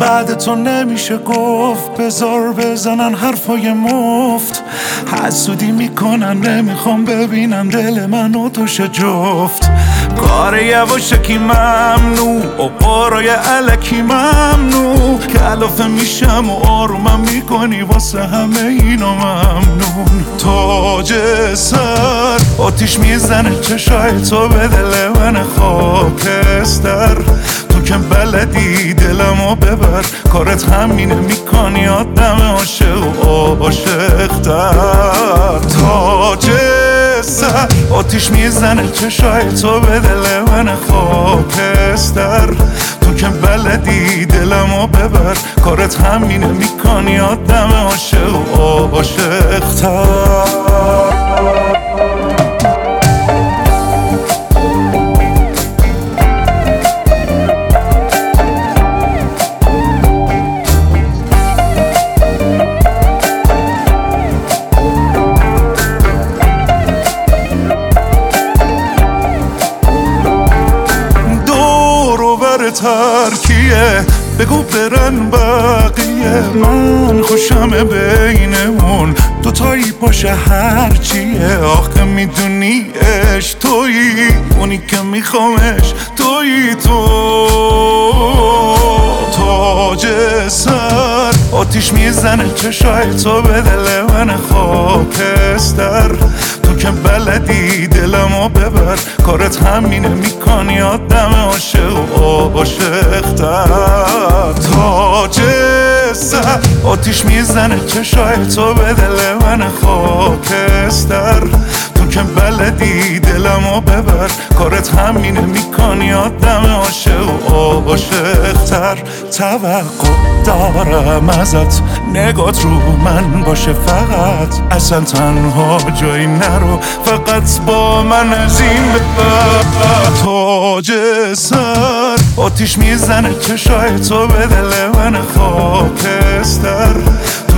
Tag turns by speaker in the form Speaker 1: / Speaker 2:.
Speaker 1: بعد تو نمیشه گفت. بذار بزنن حرفای مفت، حسودی میکنن نمیخوام ببینن دل من و توش جفت. کار یواشکی ممنوع و قارای علکی ممنوع، کلافه میشم و آرومم میکنی واسه همه اینا ممنون. تاج سر آتیش میزنه چشای تو به دل من خاکستر، تو که بلدی دلمو ببر، کارت همینه میکنی آدم عاشق و عاشق‌تر. تاج سر آتیش میزنه چشای تو به دل من خاکستر، تو که بلدی دلمو ببر، کارت همینه میکنی آدم عاشق و عاشق‌تر. ترکیه بگو برن بقیه، من خوشم بینمون دوتایی باشه هرچیه. آخه میدونی عشق تویی، اونی که میخوامش تویی تو. تاج سر آتیش میزنه چشای تو به دل من خاکستر، تو که بلدی دلمو ببر، کارت همینه میکنی آدم عاشق و عاشق‌تر. تاج سر آتیش میزنه چشای تو به دل من خاکستر، تو که بلدی دلمو ببر، کارت همینه میکنی آدم عاشق و عاشق‌تر. توقع دارم ازت نگات رو من باشه فقط، اصلا تنها جایی نرو، فقط با من از این ببر. تاج سر آتیش میزنه چشای تو به دل من خاکستر،